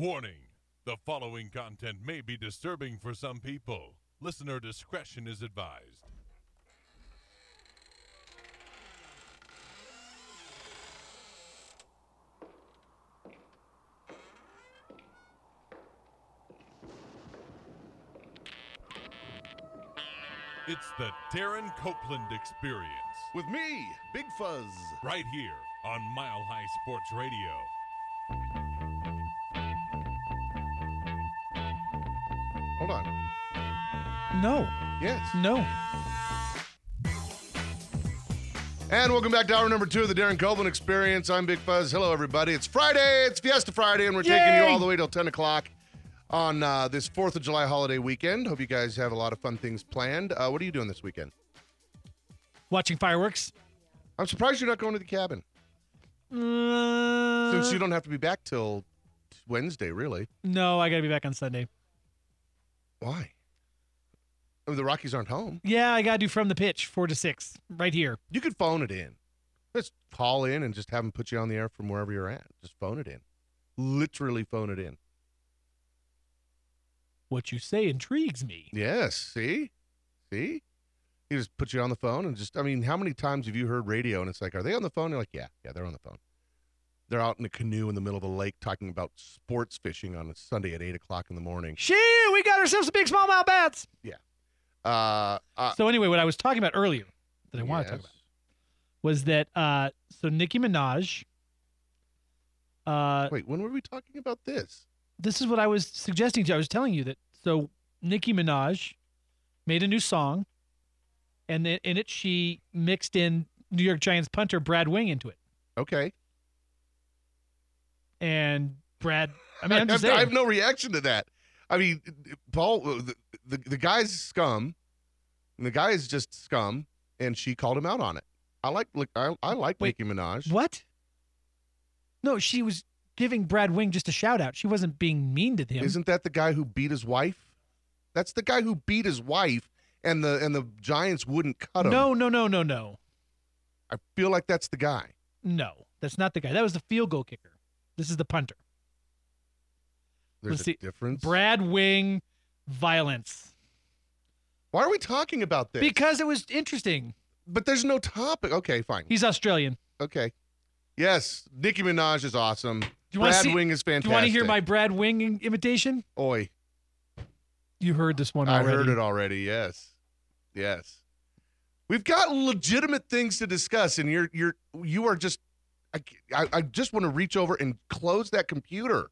Warning: the following content may be disturbing for some people. Listener discretion is advised. It's the Darren Copeland Experience. With me, Big Fuzz. Right here on Mile High Sports Radio. Hold on. No. Yes. No. And welcome back to hour number 2 of the Darren Copeland Experience. I'm Big Fuzz. Hello, everybody. It's Friday. It's Fiesta Friday, and we're taking you all the way till 10 o'clock on this 4th of July holiday weekend. Hope you guys have a lot of fun things planned. What are you doing this weekend? Watching fireworks. I'm surprised you're not going to the cabin. Since you don't have to be back till Wednesday, really. No, I got to be back on Sunday. Why? I mean, the Rockies aren't home. Yeah, I got to do From the Pitch, 4 to 6, right here. You could phone it in. Just call in and just have them put you on the air from wherever you're at. Just phone it in. Literally phone it in. What you say intrigues me. Yes, see? See? He just put you on the phone and just, I mean, how many times have you heard radio and it's like, are they on the phone? You're like, yeah, they're on the phone. They're out in a canoe in the middle of a lake talking about sports fishing on a Sunday at 8 o'clock in the morning. Shoo, we got ourselves some big smallmouth bats. Yeah. So anyway, what I was talking about earlier that I want to talk about was that, so Nicki Minaj. Wait, when were we talking about this? This is what I was suggesting to you. I was telling you that, so Nicki Minaj made a new song, and in it she mixed in New York Giants punter Brad Wing into it. Okay. And Brad, I mean, I'm just I saying. have no reaction to that. I mean, Paul, the guy's scum. And the guy is just scum, and she called him out on it. I like Wait, Nicki Minaj. What? No, she was giving Brad Wing just a shout out. She wasn't being mean to him. Isn't that the guy who beat his wife? That's the guy who beat his wife, and the Giants wouldn't cut him. No. I feel like that's the guy. No, that's not the guy. That was the field goal kicker. This is the punter. There's Let's a see. difference. Brad Wing violence. Why are we talking about this? Because it was interesting. But there's no topic. Okay, fine. He's Australian. Okay. Yes, Nicki Minaj is awesome. Brad Wing is fantastic. Do you want to hear my Brad Wing imitation? Oi. You heard this one I already. heard it already, yes. Yes. We've got legitimate things to discuss, and you are just I just want to reach over and close that computer.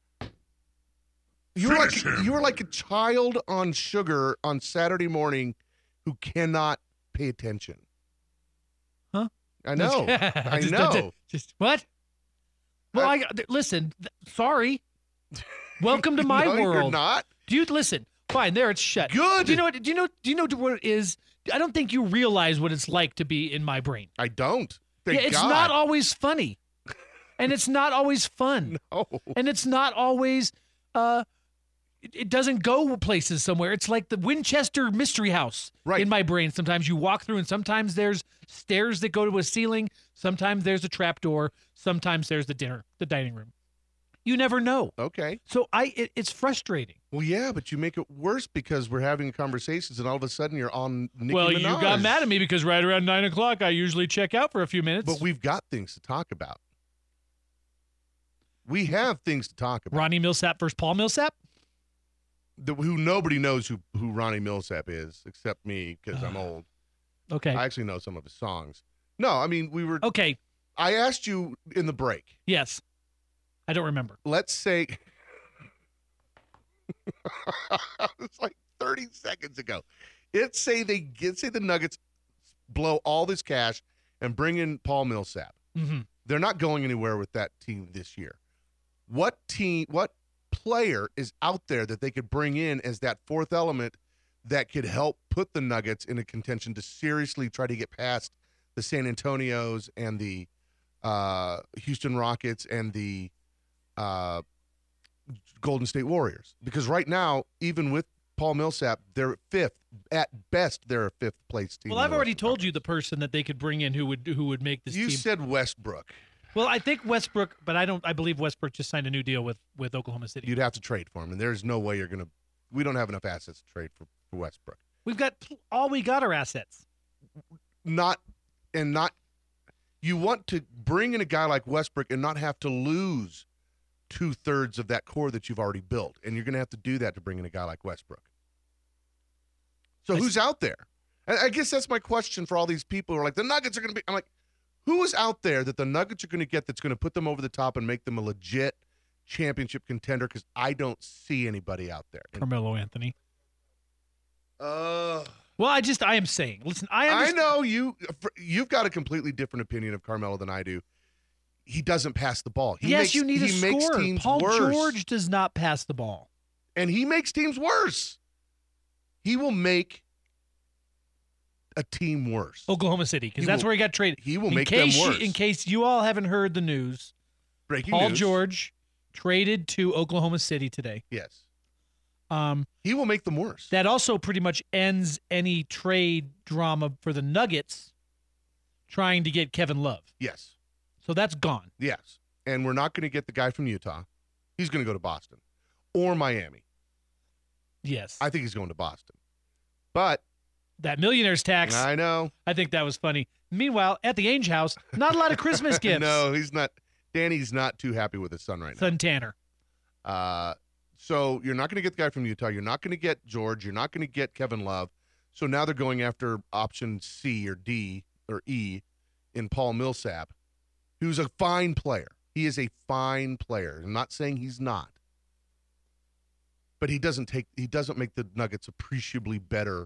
You are like a child on sugar on Saturday morning who cannot pay attention. Huh? I know. I know. Just what? Well, listen. Sorry. Welcome to my no, world. You're not. Do you listen? Fine. There, it's shut. Good. Do you know what it is? I don't think you realize what it's like to be in my brain. I don't. Thank it's God. not always funny, and it's not always fun, No. and it's not always. It doesn't go places somewhere. It's like the Winchester Mystery House in my brain. Sometimes you walk through, and sometimes there's stairs that go to a ceiling. Sometimes there's a trap door. Sometimes there's the dining room. You never know. Okay. So it's frustrating. Well, yeah, but you make it worse because we're having conversations, and all of a sudden you're on Nicki Minaj. You got mad at me because right around 9 o'clock I usually check out for a few minutes. But we've got things to talk about. We have things to talk about. Ronnie Millsap versus Paul Millsap? Who nobody knows who Ronnie Millsap is except me because I'm old. Okay. I actually know some of his songs. No, I mean, we were. Okay. I asked you in the break. Yes. I don't remember. Let's say. It's like 30 seconds ago. Say the Nuggets blow all this cash and bring in Paul Millsap. Mm-hmm. They're not going anywhere with that team this year. What player is out there that they could bring in as that fourth element that could help put the Nuggets in a contention to seriously try to get past the San Antonios and the Houston Rockets and the Golden State Warriors? Because right now, even with Paul Millsap, they're fifth. At best, they're a fifth place team. Well, I've already told you the person that they could bring in who would make this team. You said Westbrook. Well, I think Westbrook, but I believe Westbrook just signed a new deal with Oklahoma City. You'd have to trade for him, and there's no way we don't have enough assets to trade for Westbrook. We've got all we got are assets. You want to bring in a guy like Westbrook and not have to lose 2/3 of that core that you've already built, and you're going to have to do that to bring in a guy like Westbrook. So who's out there? And I guess that's my question for all these people who are like, the Nuggets are going to be. I'm like, who is out there that the Nuggets are going to get that's going to put them over the top and make them a legit championship contender? Because I don't see anybody out there. Carmelo Anthony. Well, I am saying. Listen, I know you've got a completely different opinion of Carmelo than I do. He doesn't pass the ball. You need a scorer. Makes teams Paul worse. George does not pass the ball. And he makes teams worse. He will make a team worse. Oklahoma City, because that's where he got traded. He will make them worse. In case you all haven't heard the news, Paul George traded to Oklahoma City today. Yes. He will make them worse. That also pretty much ends any trade drama for the Nuggets trying to get Kevin Love. Yes. So that's gone. Yes. And we're not going to get the guy from Utah. He's going to go to Boston or Miami. Yes. I think he's going to Boston. But that millionaire's tax. I know. I think that was funny. Meanwhile, at the Ainge house, not a lot of Christmas gifts. No, he's not. Danny's not too happy with his son right now. Son Tanner. So you're not going to get the guy from Utah. You're not going to get George. You're not going to get Kevin Love. So now they're going after option C or D or E in Paul Millsap, who's a fine player. He is a fine player. I'm not saying he's not. But he doesn't make the Nuggets appreciably better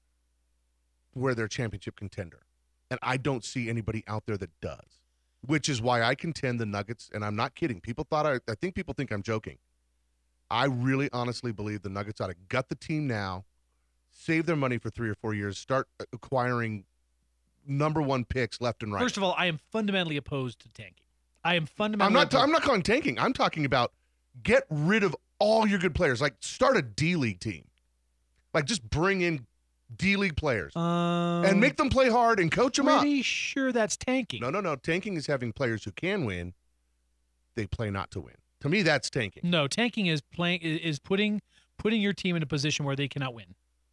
where they're a championship contender. And I don't see anybody out there that does, which is why I contend the Nuggets, and I'm not kidding. I think people think I'm joking. I really honestly believe the Nuggets ought to gut the team now, save their money for 3 or 4 years, start acquiring number 1 picks left and right. First of all, I am fundamentally opposed to tanking. I'm not calling tanking. I'm talking about get rid of all your good players. Like, start a D-League team. Like, just bring in D-League players and make them play hard and coach them up. Pretty sure that's tanking. No. Tanking is having players who can win. They play not to win. To me, that's tanking. No, tanking is putting your team in a position where they cannot win.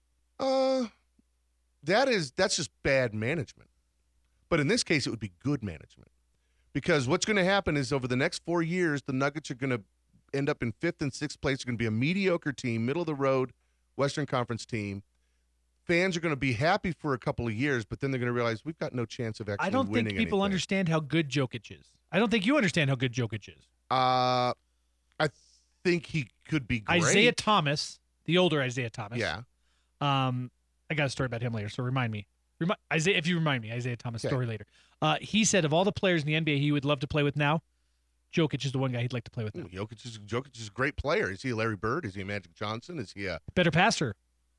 That's just bad management. But in this case, it would be good management. Because what's going to happen is over the next 4 years, the Nuggets are going to end up in 5th and 6th place. They're going to be a mediocre team, middle of the road, Western Conference team. Fans are going to be happy for a couple of years, but then they're going to realize we've got no chance of actually winning anything. I don't think people understand how good Jokic is. I don't think you understand how good Jokic is. I think he could be great. Isaiah Thomas, the older Isaiah Thomas. Yeah. I got a story about him later, so remind me. Isaiah Thomas story later. He said of all the players in the NBA he would love to play with now, Jokic is the one guy he'd like to play with now. Jokic is a great player. Is he a Larry Bird? Is he a Magic Johnson? Is he a better passer?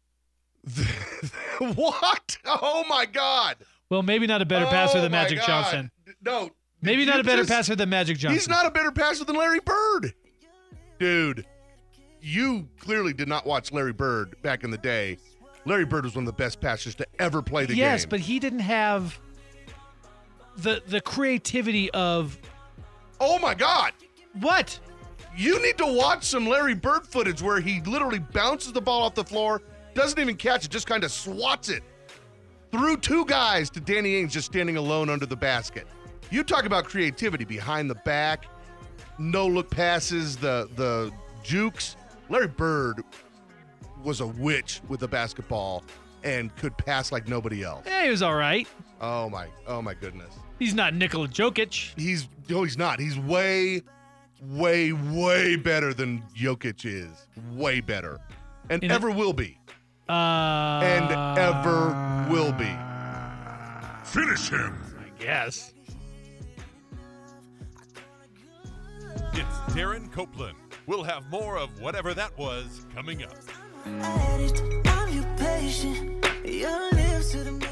What? Oh my God! Well, maybe not a better passer than Magic Johnson. No, maybe not a better passer than Magic Johnson. He's not a better passer than Larry Bird, dude. You clearly did not watch Larry Bird back in the day. Larry Bird was one of the best passers to ever play the game. Yes, but he didn't have the creativity of. Oh my God! What? You need to watch some Larry Bird footage where he literally bounces the ball off the floor, doesn't even catch it, just kind of swats it through 2 guys to Danny Ainge just standing alone under the basket. You talk about creativity behind the back, no-look passes, the jukes. Larry Bird was a witch with the basketball and could pass like nobody else. Yeah, he was all right. Oh my goodness. He's not Nikola Jokic. He's not. He's way, way, way better than Jokic is. Way better. And ever will be. And ever will be. Finish him. I guess. It's Darren Copeland. We'll have more of whatever that was coming up. Addict of your patient, your lips to the